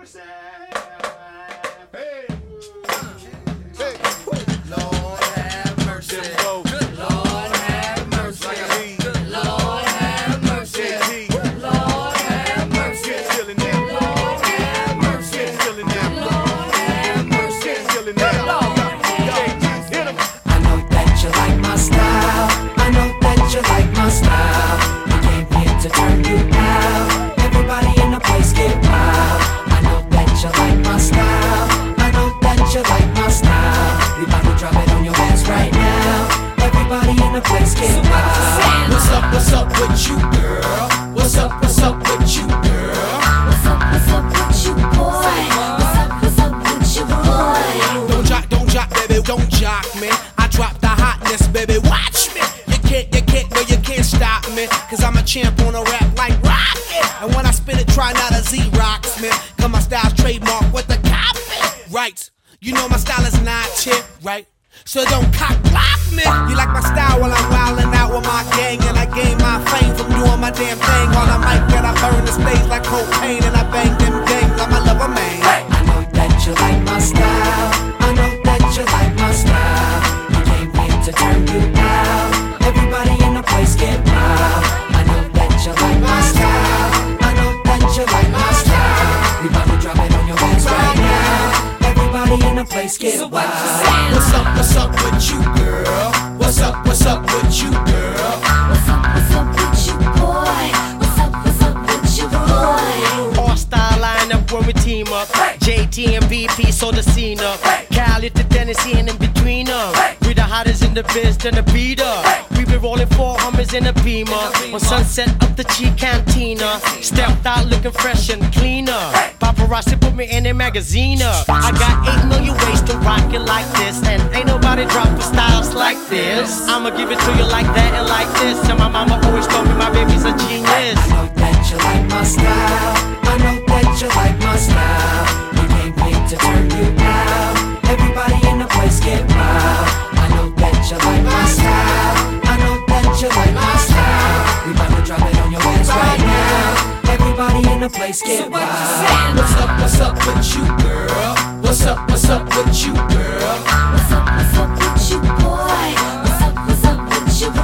mercy. Hey. Hey. Lord have mercy. Good Lord have mercy. Good Lord have mercy. Lord have mercy. Lord have mercy. Lord have mercy. I know that you like my style. I know that you like my style. I came here to turn you out. Everybody in the place get wild. I know that you like my style. I know that you like my style. We about to drop it on your ass right now. Everybody in the place get wild. What's up with you, girl? What's up with you, girl? What's up with you, boy? What's up with you, boy? Don't jock, baby, don't jock me. I drop the hotness, baby, watch me. You can't stop me. Cause I'm a champ on a rap like rocket. And when I spit it, try not to Z-rocks me. Cause my style's trademark with the copy. Right, you know my style is not cheap, right? So don't cock block me. You like my style while I'm wildin' out with my gang. And I gain my fame from doing my damn thing on the mic. And I burn the stage like cocaine. And I bang them gangs, I'm a lover man. I know that you like my style. I know that you like my style. We came here to turn you out. Everybody in the place get wild. I know that you like my style. I know that you like my style. We about to drop it on your ass right now. Everybody in the place get wild. What's up with you, girl? What's up with you, girl? What's up with you, boy? What's up with you, boy? All star lineup when we team up. JT and BP, so the scene up. Cali to Tennessee and in between them. We the hottest in the biz, then the beat up. We been rolling 4 Hummers in a Beamer. On Sunset up the Chi Cantina. Stepped out looking fresh and cleaner. Paparazzi put me in a magazine up. I got 8 million ways to rock it like this. And ain't nobody dropping styles like this. I'ma give it to you like that and like this. And my mama always told me my baby's a genius. I know that you like my style. I know that you like my style. We came here to turn you out. Everybody in the place get wild. I know that you like my style. I know that you like my style. We about to drop it on your ass right now. Everybody in the place get wild. What's up with you, girl? What's up with you, girl? What's up with you, boy? What's up with you,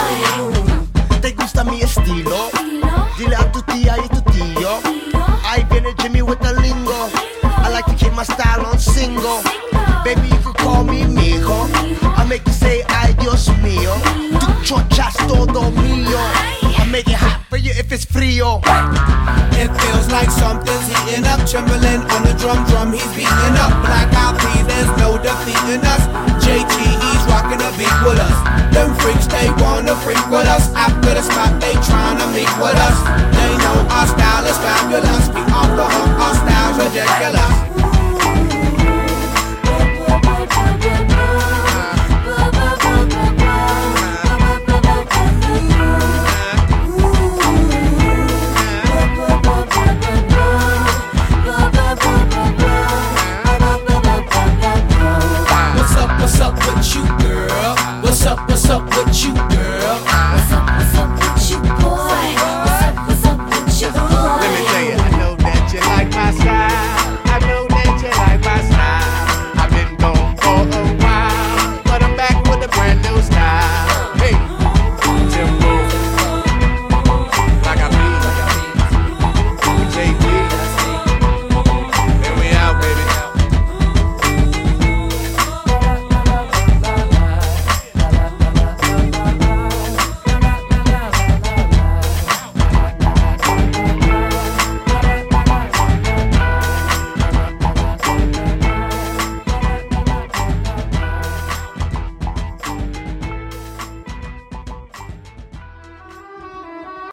boy? ¿Te gusta mi estilo? Dile a tu tía y tu tío. Ahí viene Jimmy with the lingo. I like to keep my style on single. Baby, you can call me mijo. I make you say ay Dios mío. Tu chochas todo mío. I make it hot for you if it's frío. It feels like something's heating up. Trembling on the drum, he's beating up. Black Eyed Peas, there's no defeating us. JT, he's rocking the beat with us. Them freaks, they wanna freak with us. After the spot, they tryna meet with us. They know our style is fabulous. We